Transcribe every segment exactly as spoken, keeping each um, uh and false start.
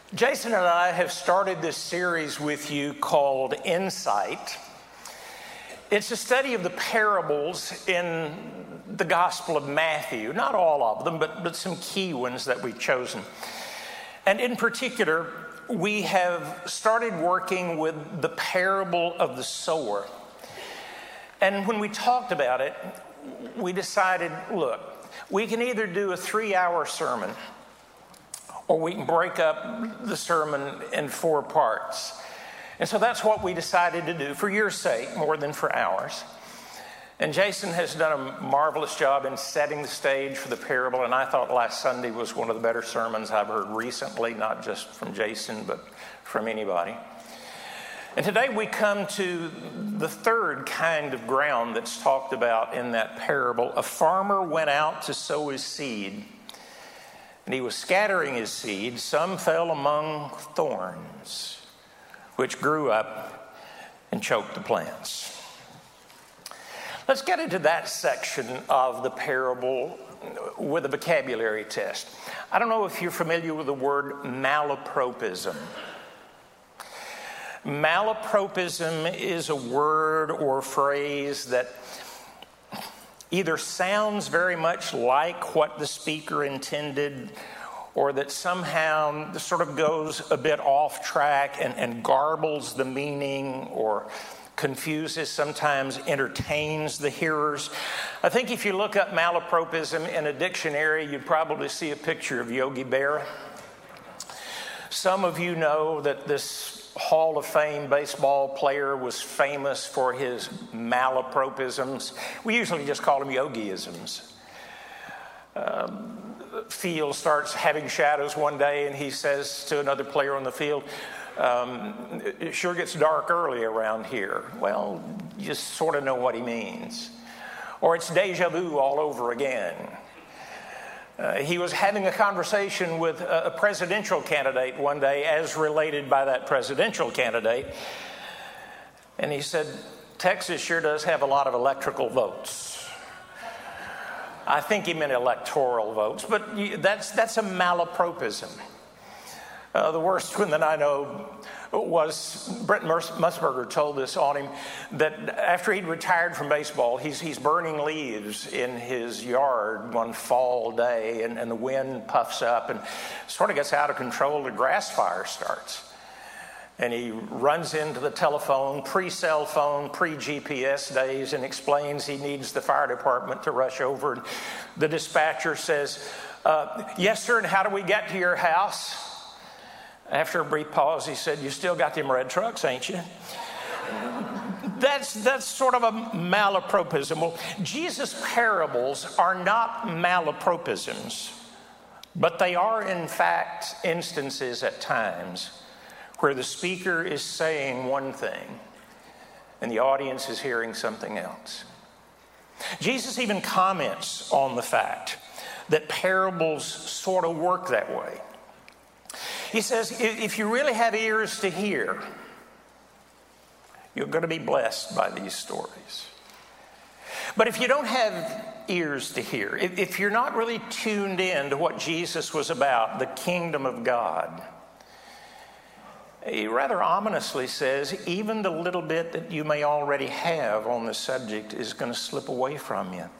Jason and I have started this series with you called Insight. It's a study of the parables in the Gospel of Matthew. Not all of them, but, but some key ones that we've chosen. And in particular, we have started working with the parable of the sower. And when we talked about it, we decided, look, we can either do a three-hour sermon, or we can break up the sermon in four parts. And so that's what we decided to do, for your sake, more than for ours. And Jason has done a marvelous job in setting the stage for the parable, and I thought last Sunday was one of the better sermons I've heard recently, not just from Jason, but from anybody. And today we come to the third kind of ground that's talked about in that parable. A farmer went out to sow his seed. And he was scattering his seed. Some fell among thorns, which grew up and choked the plants. Let's get into that section of the parable with a vocabulary test. I don't know if you're familiar with the word malapropism. Malapropism is a word or phrase that either sounds very much like what the speaker intended, or that somehow sort of goes a bit off track and, and garbles the meaning, or confuses, sometimes entertains the hearers. I think if you look up malapropism in a dictionary, you'd probably see a picture of Yogi Berra. Some of you know that this Hall of Fame baseball player was famous for his malapropisms. We usually just call them yogiisms. Um, field starts having shadows one day, and he says to another player on the field, um, it sure gets dark early around here. Well, you just sort of know what he means. Or it's deja vu all over again. Uh, he was having a conversation with a, a presidential candidate one day, as related by that presidential candidate. And he said, Texas sure does have a lot of electrical votes. I think he meant electoral votes, but you, that's, that's a malapropism. Uh, the worst one that I know was Brent Musburger told this on him, that after he'd retired from baseball, he's he's burning leaves in his yard one fall day, and, and the wind puffs up and sort of gets out of control. The grass fire starts. And he runs into the telephone, pre-cell phone, pre-G P S days, and explains he needs the fire department to rush over. And the dispatcher says, uh, yes, sir, and how do we get to your house? After a brief pause, he said, you still got them red trucks, ain't you? That's that's sort of a malapropism. Well, Jesus' parables are not malapropisms, but they are, in fact, instances at times where the speaker is saying one thing and the audience is hearing something else. Jesus even comments on the fact that parables sort of work that way. He says, if you really have ears to hear, you're going to be blessed by these stories. But if you don't have ears to hear, if you're not really tuned in to what Jesus was about, the kingdom of God, he rather ominously says, even the little bit that you may already have on the subject is going to slip away from you.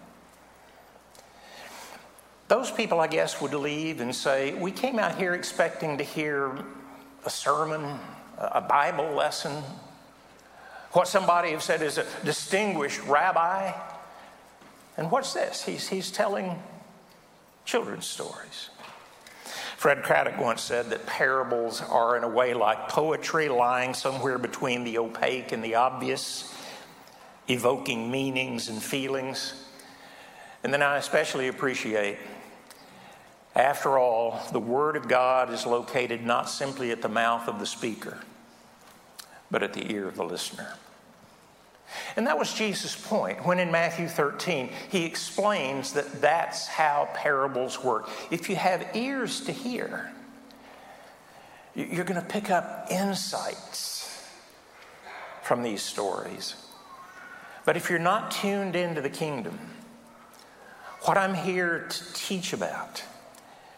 Those people, I guess, would leave and say, we came out here expecting to hear a sermon, a Bible lesson, what somebody have said is a distinguished rabbi. And what's this? He's, he's telling children's stories. Fred Craddock once said that parables are in a way like poetry, lying somewhere between the opaque and the obvious, evoking meanings and feelings. And then I especially appreciate, after all, the Word of God is located not simply at the mouth of the speaker, but at the ear of the listener. And that was Jesus' point when in Matthew thirteen, he explains that that's how parables work. If you have ears to hear, you're going to pick up insights from these stories. But if you're not tuned into the kingdom, what I'm here to teach about,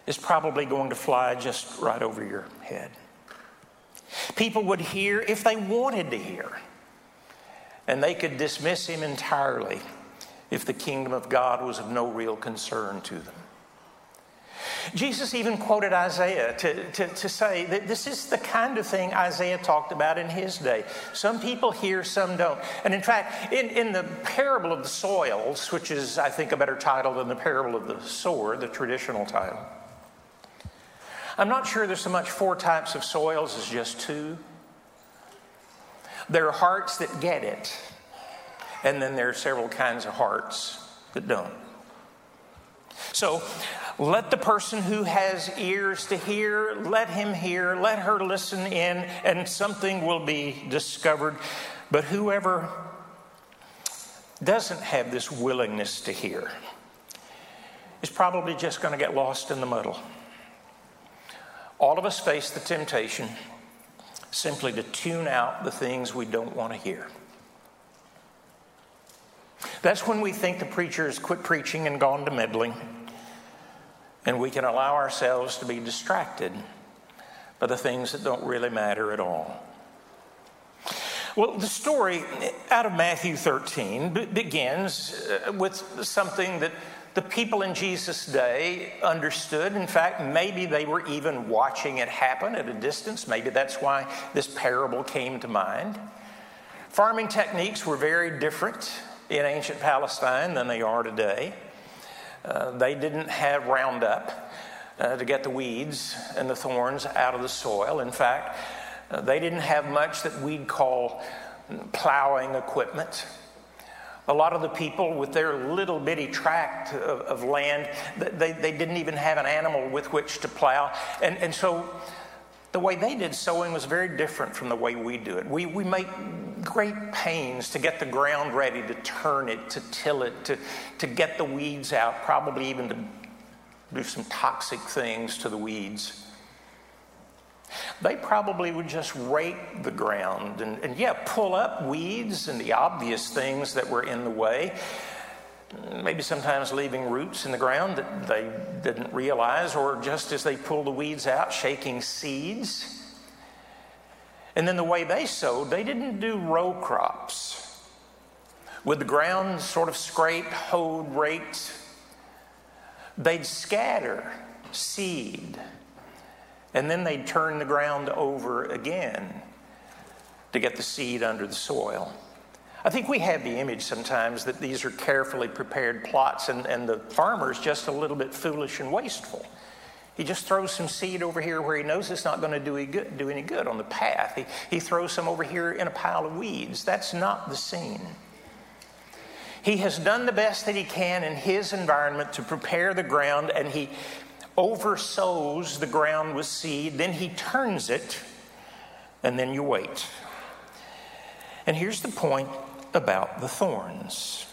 is probably going to fly just right over your head. People would hear if they wanted to hear, and they could dismiss him entirely if the kingdom of God was of no real concern to them. Jesus even quoted Isaiah to, to, to say that this is the kind of thing Isaiah talked about in his day. Some people hear, some don't. And in fact, in, in the parable of the soils, which is, I think, a better title than the parable of the sower, the traditional title, I'm not sure there's so much four types of soils as just two. There are hearts that get it, and then there are several kinds of hearts that don't. So let the person who has ears to hear, let him hear, let her listen in, and something will be discovered. But whoever doesn't have this willingness to hear is probably just going to get lost in the muddle. All of us face the temptation simply to tune out the things we don't want to hear. That's when we think the preacher has quit preaching and gone to meddling, and we can allow ourselves to be distracted by the things that don't really matter at all. Well, the story out of Matthew thirteen begins with something that the people in Jesus' day understood. In fact, maybe they were even watching it happen at a distance. Maybe that's why this parable came to mind. Farming techniques were very different in ancient Palestine than they are today. Uh, they didn't have Roundup uh, to get the weeds and the thorns out of the soil. In fact, uh, they didn't have much that we'd call plowing equipment. A lot of the people with their little bitty tract of, of land, they, they didn't even have an animal with which to plow. And, and so the way they did sowing was very different from the way we do it. We, we make great pains to get the ground ready, to turn it, to till it, to, to get the weeds out, probably even to do some toxic things to the weeds. They probably would just rake the ground and, and yeah, pull up weeds and the obvious things that were in the way. Maybe sometimes leaving roots in the ground that they didn't realize, or just as they pull the weeds out, shaking seeds. And then the way they sowed, they didn't do row crops. With the ground sort of scraped, hoed, raked, they'd scatter seed. And then they'd turn the ground over again to get the seed under the soil. I think we have the image sometimes that these are carefully prepared plots, and, and the farmer's just a little bit foolish and wasteful. He just throws some seed over here where he knows it's not going to do any good, do any good on the path. He, he throws some over here in a pile of weeds. That's not the scene. He has done the best that he can in his environment to prepare the ground, and he oversows the ground with seed. Then he turns it, and then you wait. And here's the point about the thorns.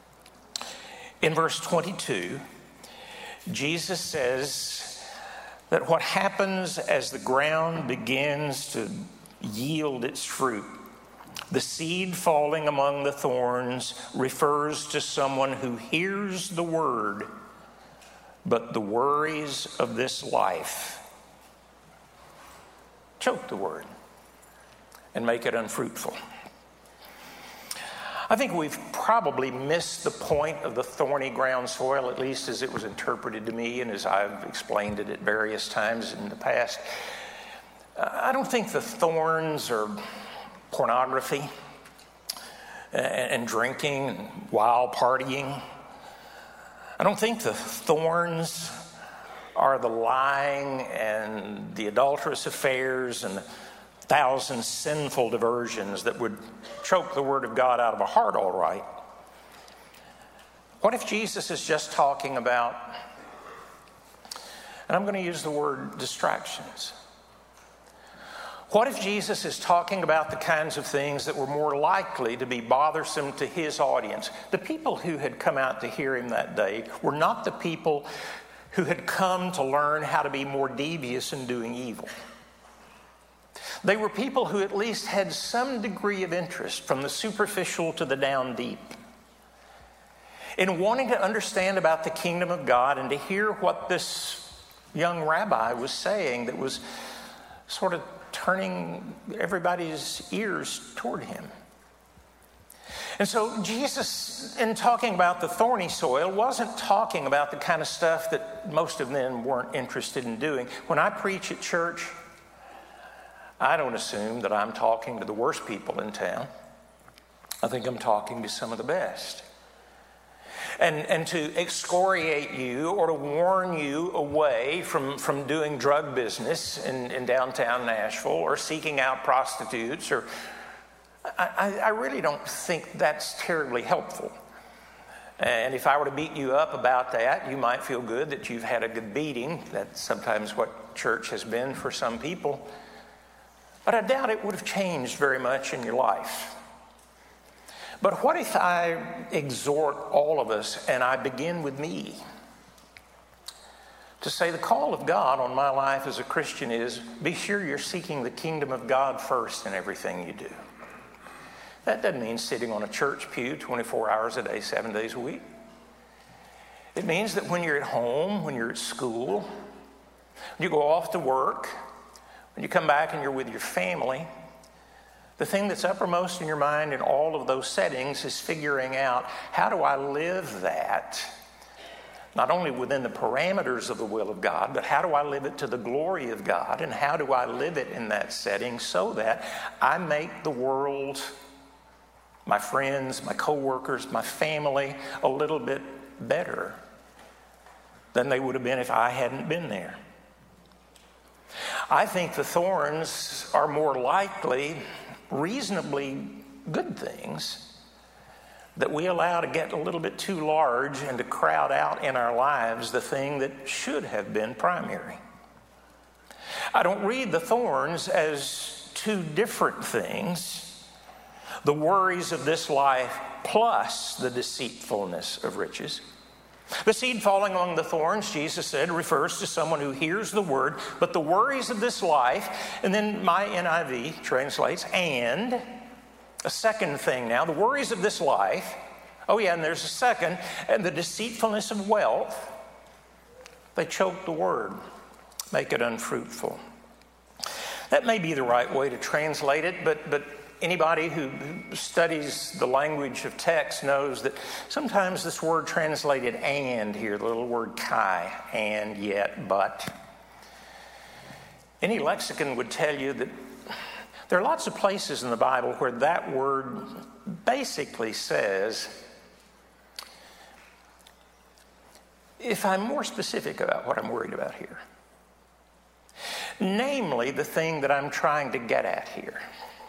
In verse twenty-two, Jesus says that what happens as the ground begins to yield its fruit, the seed falling among the thorns, refers to someone who hears the word, but the worries of this life choke the word and make it unfruitful. I think we've probably missed the point of the thorny ground soil, at least as it was interpreted to me and as I've explained it at various times in the past. I don't think the thorns are pornography and, and drinking and wild partying. I don't think the thorns are the lying and the adulterous affairs and the thousand sinful diversions that would choke the word of God out of a heart all right. What if Jesus is just talking about, and I'm going to use the word distractions. What if Jesus is talking about the kinds of things that were more likely to be bothersome to his audience? The people who had come out to hear him that day were not the people who had come to learn how to be more devious in doing evil. They were people who at least had some degree of interest, from the superficial to the down deep, in wanting to understand about the kingdom of God and to hear what this young rabbi was saying that was sort of turning everybody's ears toward him. And so Jesus, in talking about the thorny soil, wasn't talking about the kind of stuff that most of them weren't interested in doing. When I preach at church, I don't assume that I'm talking to the worst people in town. I think I'm talking to some of the best. And, and to excoriate you or to warn you away from, from doing drug business in, in downtown Nashville or seeking out prostitutes, or I, I really don't think that's terribly helpful. And if I were to beat you up about that, you might feel good that you've had a good beating. That's sometimes what church has been for some people. But I doubt it would have changed very much in your life. But what if I exhort all of us, and I begin with me, to say the call of God on my life as a Christian is, be sure you're seeking the kingdom of God first in everything you do. That doesn't mean sitting on a church pew twenty-four hours a day, seven days a week. It means that when you're at home, when you're at school, when you go off to work, when you come back and you're with your family, the thing that's uppermost in your mind in all of those settings is figuring out, how do I live that, not only within the parameters of the will of God, but how do I live it to the glory of God, and how do I live it in that setting so that I make the world, my friends, my coworkers, my family, a little bit better than they would have been if I hadn't been there. I think the thorns are more likely reasonably good things that we allow to get a little bit too large and to crowd out in our lives the thing that should have been primary. I don't read the thorns as two different things: the worries of this life plus the deceitfulness of riches. The seed falling among the thorns, Jesus said, refers to someone who hears the word, but the worries of this life, and then my N I V translates, and a second thing now, the worries of this life, oh yeah, and there's a second, and the deceitfulness of wealth, they choke the word, make it unfruitful. That may be the right way to translate it, but but anybody who studies the language of text knows that sometimes this word translated and here, the little word kai, and, yet, but. Any lexicon would tell you that there are lots of places in the Bible where that word basically says, if I'm more specific about what I'm worried about here, namely the thing that I'm trying to get at here,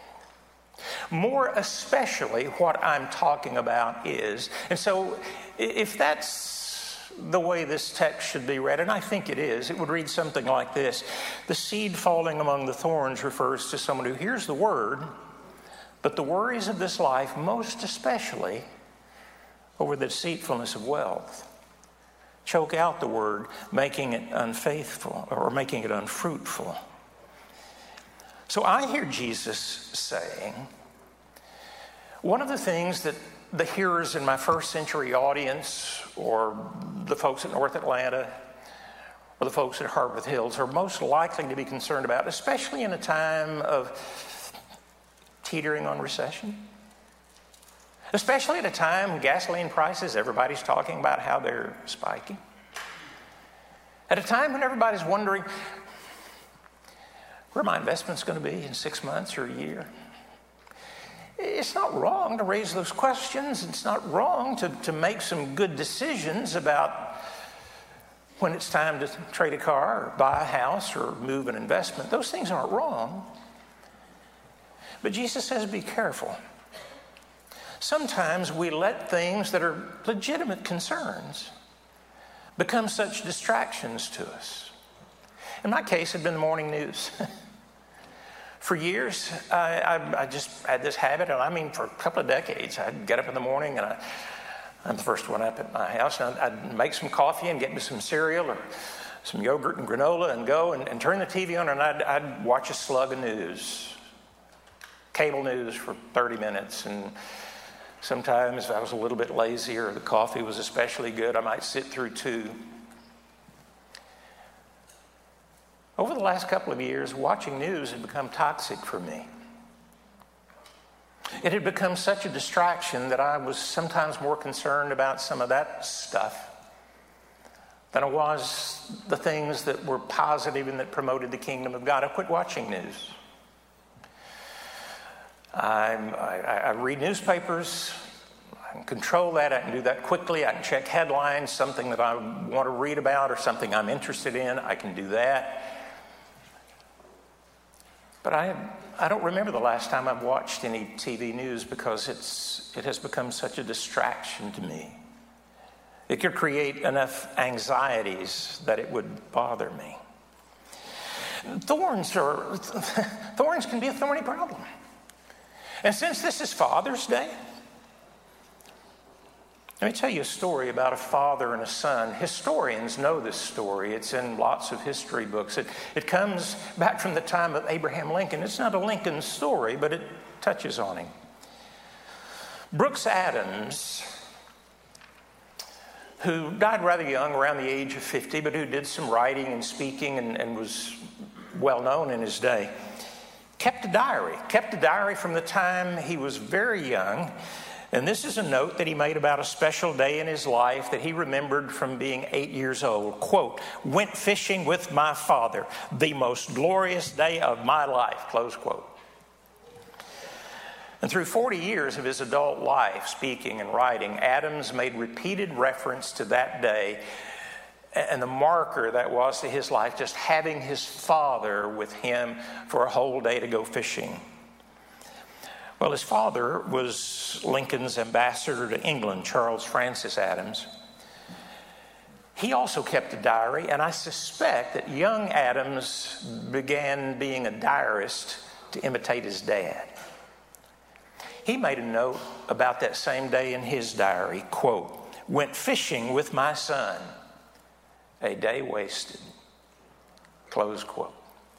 more especially what I'm talking about is. And so if that's the way this text should be read, and I think it is, it would read something like this: the seed falling among the thorns refers to someone who hears the word, but the worries of this life, most especially over the deceitfulness of wealth, choke out the word, making it unfaithful or making it unfruitful. So I hear Jesus saying, one of the things that the hearers in my first century audience, or the folks at North Atlanta, or the folks at Harpeth Hills, are most likely to be concerned about, especially in a time of teetering on recession, especially at a time when gasoline prices, everybody's talking about how they're spiking, at a time when everybody's wondering, where are my investments going to be in six months or a year? It's not wrong to raise those questions. It's not wrong to, to make some good decisions about when it's time to trade a car or buy a house or move an investment. Those things aren't wrong. But Jesus says, be careful. Sometimes we let things that are legitimate concerns become such distractions to us. In my case, it had been the morning news. For years, I, I, I just had this habit, and I mean for a couple of decades, I'd get up in the morning, and I, I'm the first one up at my house, and I'd, I'd make some coffee and get me some cereal or some yogurt and granola and go and, and turn the T V on, and I'd, I'd watch a slug of news, cable news for thirty minutes, and sometimes if I was a little bit lazy or the coffee was especially good, I might sit through two. over the last couple of years, watching news had become toxic for me. It had become such a distraction that I was sometimes more concerned about some of that stuff than I was the things that were positive and that promoted the kingdom of God. I quit watching news. I, I, I read newspapers. I can control that. I can do that quickly. I can check headlines, something that I want to read about or something I'm interested in. I can do that. But I, I don't remember the last time I've watched any T V news because it's, it has become such a distraction to me. It could create enough anxieties that it would bother me. Thorns are, thorns can be a thorny problem. And since this is Father's Day, let me tell you a story about a father and a son. Historians know this story. It's in lots of history books. It, it comes back from the time of Abraham Lincoln. It's not a Lincoln story, but it touches on him. Brooks Adams, who died rather young, around the age of fifty, but who did some writing and speaking and, and was well known in his day, kept a diary, kept a diary from the time he was very young. And this is a note that he made about a special day in his life that he remembered from being eight years old. Quote, "Went fishing with my father, the most glorious day of my life," close quote. And through forty years of his adult life, speaking and writing, Adams made repeated reference to that day and the marker that was to his life, just having his father with him for a whole day to go fishing. Well, his father was Lincoln's ambassador to England, Charles Francis Adams. He also kept a diary, and I suspect that young Adams began being a diarist to imitate his dad. He made a note about that same day in his diary, quote, "Went fishing with my son, a day wasted," close quote.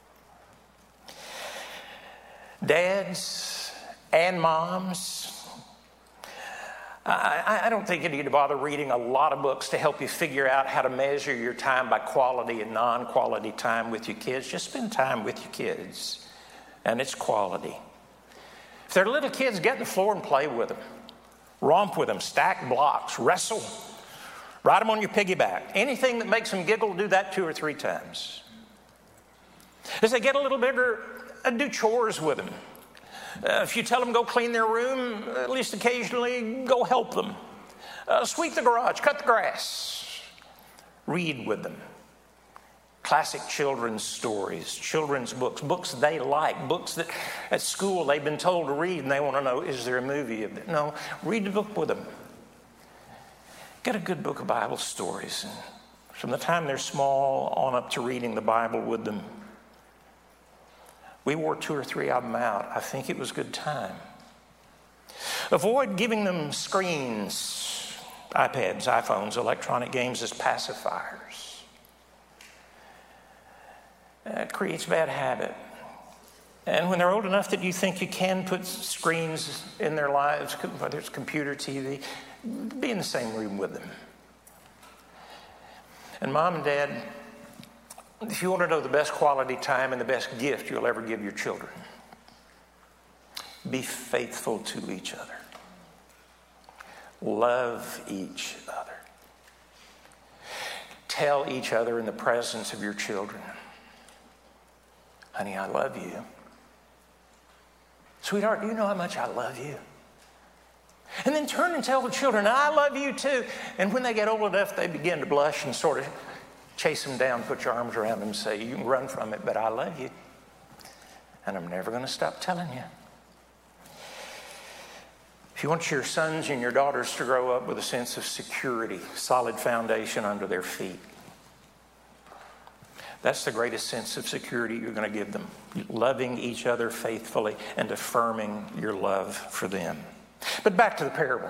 Dads and moms, I, I don't think you need to bother reading a lot of books to help you figure out how to measure your time by quality and non-quality time with your kids. Just spend time with your kids, and it's quality. If they're little kids, get on the floor and play with them. Romp with them, stack blocks, wrestle, ride them on your piggyback. Anything that makes them giggle, do that two or three times. As they get a little bigger, do chores with them. Uh, if you tell them go clean their room, at least occasionally go help them. Uh, sweep the garage, cut the grass. Read with them. Classic children's stories, children's books, books they like, books that at school they've been told to read and they want to know, is there a movie of it? No, read the book with them. Get a good book of Bible stories. And from the time they're small on up to reading the Bible with them. We wore two or three of them out. I think it was a good time. Avoid giving them screens, iPads, iPhones, electronic games as pacifiers. It creates bad habit. And when they're old enough that you think you can put screens in their lives, whether it's computer, T V, be in the same room with them. And mom and dad, if you want to know the best quality time and the best gift you'll ever give your children, be faithful to each other. Love each other. Tell each other in the presence of your children, "Honey, I love you. Sweetheart, do you know how much I love you?" And then turn and tell the children, "I love you too." And when they get old enough, they begin to blush and sort of chase them down, put your arms around them and say, "You can run from it, but I love you. And I'm never going to stop telling you." If you want your sons and your daughters to grow up with a sense of security, solid foundation under their feet, that's the greatest sense of security you're going to give them. Loving each other faithfully and affirming your love for them. But back to the parable.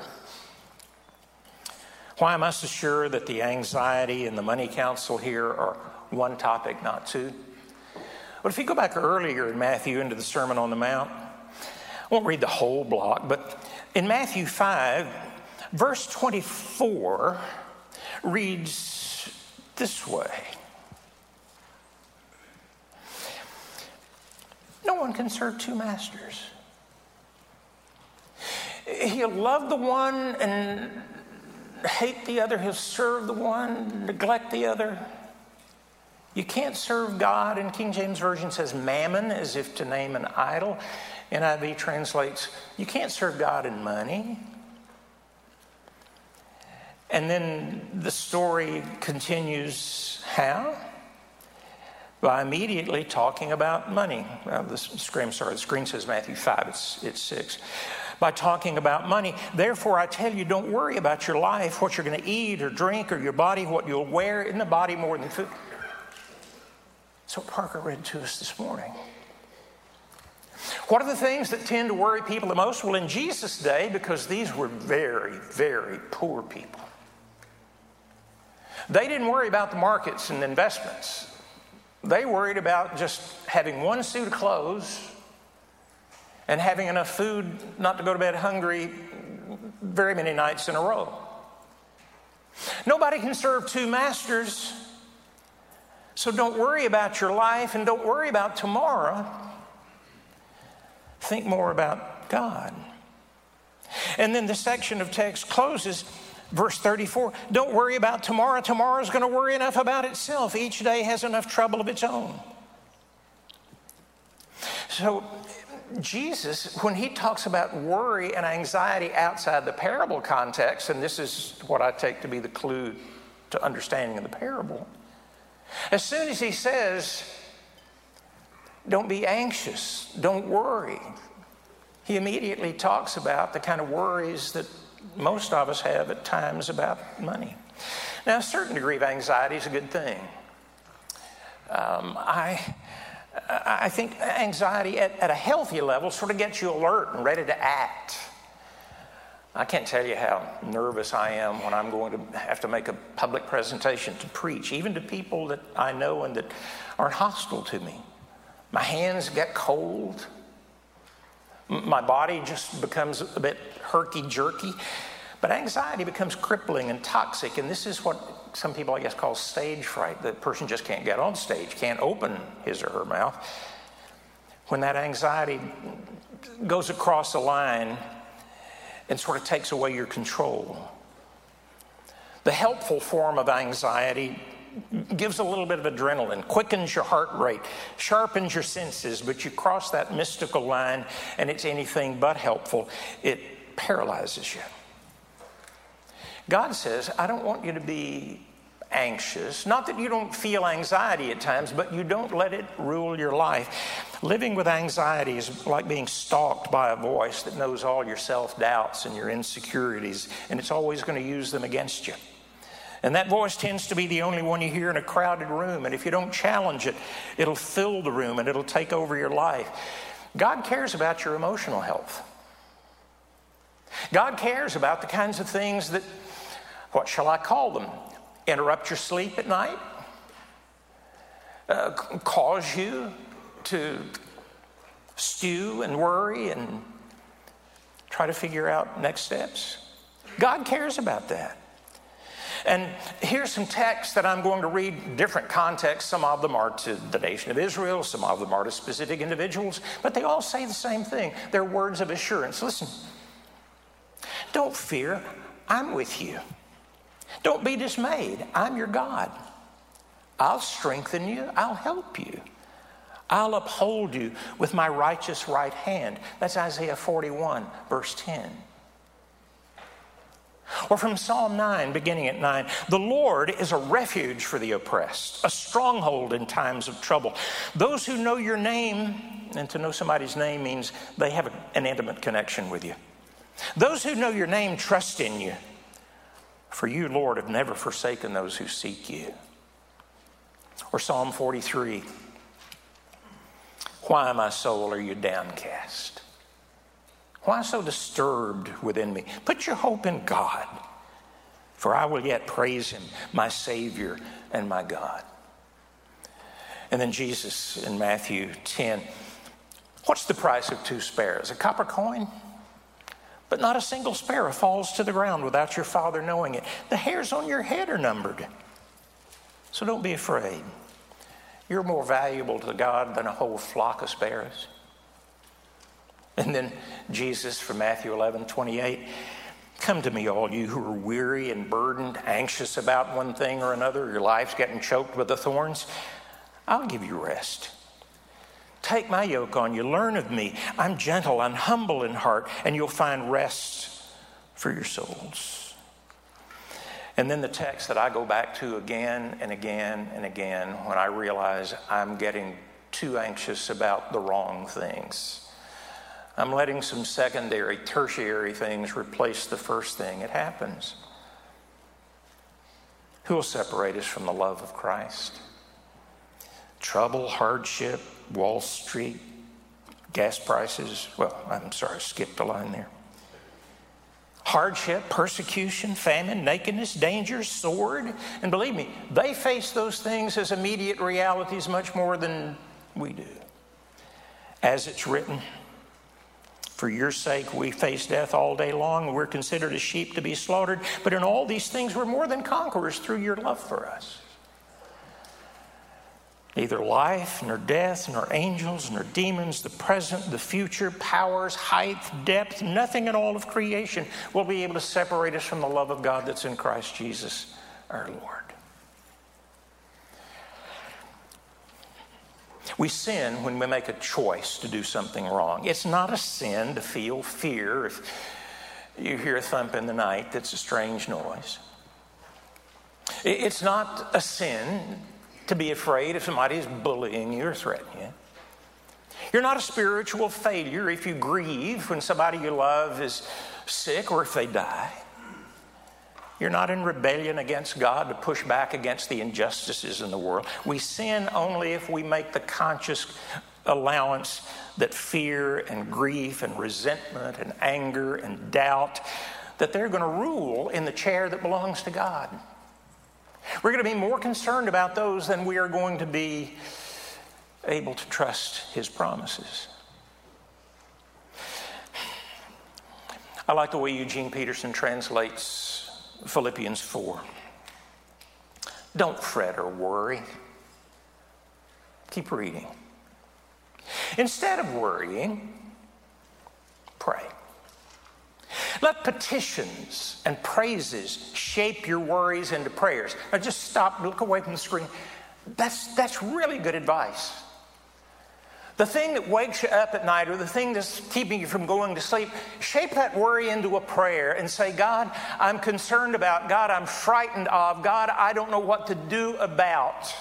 Why am I so sure that the anxiety and the money council here are one topic, not two? Well, if you go back earlier in Matthew into the Sermon on the Mount, I won't read the whole block, but in Matthew five, verse twenty-four reads this way. one can serve two masters. He'll love the one and hate the other. He'll serve the one, neglect the other. You can't serve God, and King James Version says mammon, as if to name an idol. N I V translates, you can't serve God and money. And then the story continues how? By immediately talking about money. Well, the screen, sorry, the screen says Matthew five, it's, it's six. By talking about money. Therefore, I tell you, don't worry about your life, what you're going to eat or drink, or your body, what you'll wear. In the body more than food. That's what Parker read to us this morning. What are the things that tend to worry people the most? Well, in Jesus' day, because these were very, very poor people, they didn't worry about the markets and investments. They worried about just having one suit of clothes and having enough food not to go to bed hungry very many nights in a row. Nobody can serve two masters, so don't worry about your life and don't worry about tomorrow. Think more about God. And then the section of text closes, verse thirty-four. Don't worry about tomorrow. Tomorrow's going to worry enough about itself. Each day has enough trouble of its own. So Jesus, when he talks about worry and anxiety outside the parable context, and this is what I take to be the clue to understanding of the parable, as soon as he says, don't be anxious, don't worry, he immediately talks about the kind of worries that most of us have at times about money. Now, a certain degree of anxiety is a good thing. Um, I, I think anxiety at, at a healthy level sort of gets you alert and ready to act. I can't tell you how nervous I am when I'm going to have to make a public presentation to preach, even to people that I know and that aren't hostile to me. My hands get cold. My body just becomes a bit herky-jerky. But anxiety becomes crippling and toxic, and this is what some people, I guess, call stage fright. The person just can't get on stage, can't open his or her mouth. When that anxiety goes across the line and sort of takes away your control. The helpful form of anxiety gives a little bit of adrenaline, quickens your heart rate, sharpens your senses, but you cross that mystical line and it's anything but helpful. It paralyzes you. God says, I don't want you to be anxious. Not that you don't feel anxiety at times, but you don't let it rule your life. Living with anxiety is like being stalked by a voice that knows all your self-doubts and your insecurities, and it's always going to use them against you. And that voice tends to be the only one you hear in a crowded room, and if you don't challenge it, it'll fill the room and it'll take over your life. God cares about your emotional health. God cares about the kinds of things that, what shall I call them, interrupt your sleep at night, uh, cause you to stew and worry and try to figure out next steps. God cares about that. And here's some texts that I'm going to read, different contexts. Some of them are to the nation of Israel, some of them are to specific individuals, but they all say the same thing. They're words of assurance. Listen, don't fear, I'm with you. Don't be dismayed, I'm your God. I'll strengthen you, I'll help you. I'll uphold you with my righteous right hand. That's Isaiah forty-one, verse ten. Or from Psalm nine, beginning at nine, the Lord is a refuge for the oppressed, a stronghold in times of trouble. Those who know your name, and to know somebody's name means they have an intimate connection with you. Those who know your name trust in you. For you, Lord, have never forsaken those who seek you. Or Psalm forty-three, why, my soul, are you downcast? Why so disturbed within me? Put your hope in God, for I will yet praise him, my Savior and my God. And then Jesus in Matthew ten, what's the price of two sparrows? A copper coin? But not a single sparrow falls to the ground without your Father knowing it. The hairs on your head are numbered. So don't be afraid. You're more valuable to God than a whole flock of sparrows. And then Jesus from Matthew eleven twenty-eight, come to me, all you who are weary and burdened, anxious about one thing or another, your life's getting choked with the thorns. I'll give you rest. Take my yoke on you, learn of me. I'm gentle, I'm humble in heart, and you'll find rest for your souls. And then the text that I go back to again and again and again when I realize I'm getting too anxious about the wrong things. I'm letting some secondary, tertiary things replace the first thing. It happens. Who will separate us from the love of Christ? Trouble, hardship, Wall Street, gas prices. Well, I'm sorry, I skipped a line there. Hardship, persecution, famine, nakedness, danger, sword. And believe me, they face those things as immediate realities much more than we do. As it's written, for your sake we face death all day long. We're considered as sheep to be slaughtered. But in all these things we're more than conquerors through your love for us. Neither life, nor death, nor angels, nor demons, the present, the future, powers, height, depth, nothing in all of creation will be able to separate us from the love of God that's in Christ Jesus our Lord. We sin when we make a choice to do something wrong. It's not a sin to feel fear if you hear a thump in the night that's a strange noise. It's not a sin to be afraid if somebody is bullying you or threatening you. You're not a spiritual failure if you grieve when somebody you love is sick or if they die. You're not in rebellion against God to push back against the injustices in the world. We sin only if we make the conscious allowance that fear and grief and resentment and anger and doubt, that they're going to rule in the chair that belongs to God. We're going to be more concerned about those than we are going to be able to trust His promises. I like the way Eugene Peterson translates Philippians four. Don't fret or worry. Keep reading. Instead of worrying, pray. Let petitions and praises shape your worries into prayers. Now just stop, look away from the screen. That's, that's really good advice. The thing that wakes you up at night or the thing that's keeping you from going to sleep, shape that worry into a prayer and say, God, I'm concerned about. God, I'm frightened of. God, I don't know what to do about.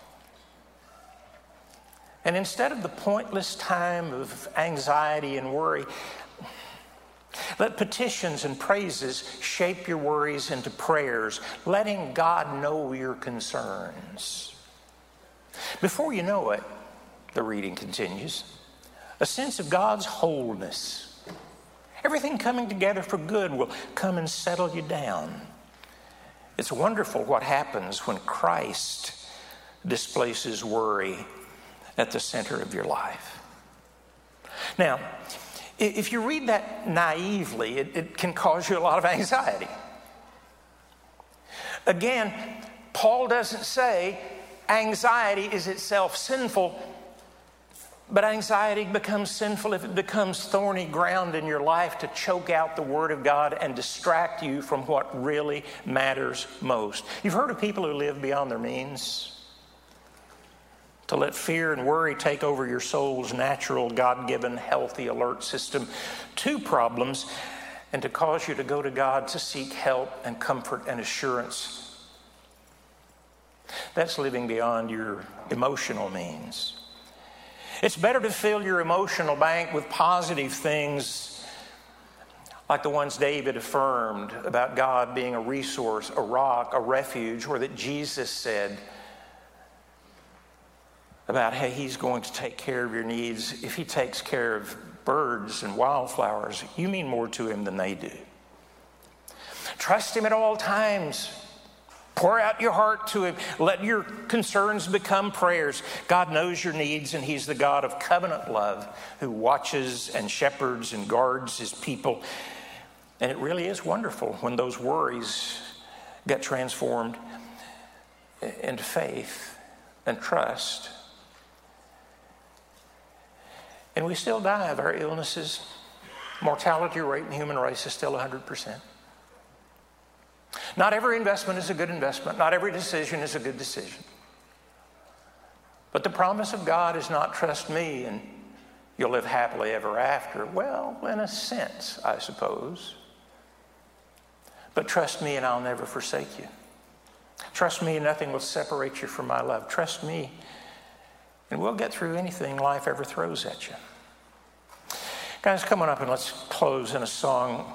And instead of the pointless time of anxiety and worry, let petitions and praises shape your worries into prayers, letting God know your concerns. Before you know it, the reading continues, a sense of God's wholeness, everything coming together for good, will come and settle you down. It's wonderful what happens when Christ displaces worry at the center of your life. Now, if you read that naively, it, it can cause you a lot of anxiety. Again, Paul doesn't say anxiety is itself sinful, but anxiety becomes sinful if it becomes thorny ground in your life to choke out the Word of God and distract you from what really matters most. You've heard of people who live beyond their means. To let fear and worry take over your soul's natural, God-given, healthy, alert system. Two problems, and to cause you to go to God to seek help and comfort and assurance. That's living beyond your emotional means. It's better to fill your emotional bank with positive things like the ones David affirmed about God being a resource, a rock, a refuge, or that Jesus said about how He's going to take care of your needs. If He takes care of birds and wildflowers, you mean more to Him than they do. Trust Him at all times. Pour out your heart to Him. Let your concerns become prayers. God knows your needs, and He's the God of covenant love who watches and shepherds and guards His people. And it really is wonderful when those worries get transformed into faith and trust. And we still die of our illnesses. Mortality rate in the human race is still one hundred percent. Not every investment is a good investment. Not every decision is a good decision. But the promise of God is not trust me and you'll live happily ever after. Well, in a sense, I suppose. But trust me and I'll never forsake you. Trust me and nothing will separate you from my love. Trust me and we'll get through anything life ever throws at you. Guys, come on up and let's close in a song.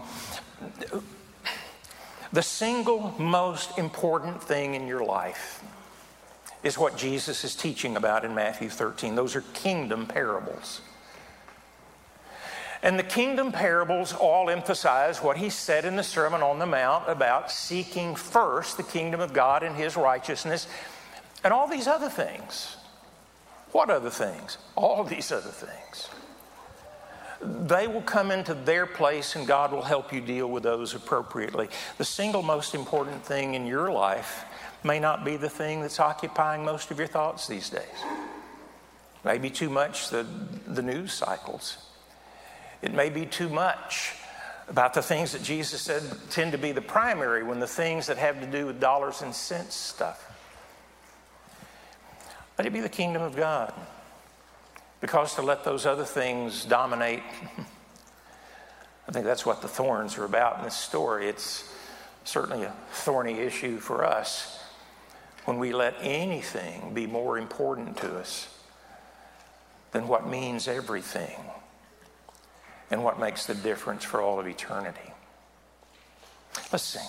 The single most important thing in your life is what Jesus is teaching about in Matthew thirteen. Those are kingdom parables. And the kingdom parables all emphasize what he said in the Sermon on the Mount about seeking first the kingdom of God and his righteousness and all these other things. What other things? All these other things. They will come into their place and God will help you deal with those appropriately. The single most important thing in your life may not be the thing that's occupying most of your thoughts these days. Maybe too much the, the news cycles. It may be too much about the things that Jesus said tend to be the primary when the things that have to do with dollars and cents stuff. Let it be the kingdom of God. Because to let those other things dominate, I think that's what the thorns are about in this story. It's certainly a thorny issue for us when we let anything be more important to us than what means everything and what makes the difference for all of eternity. Let's sing.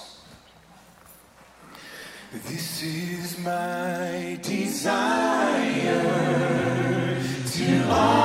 This is my desire to honor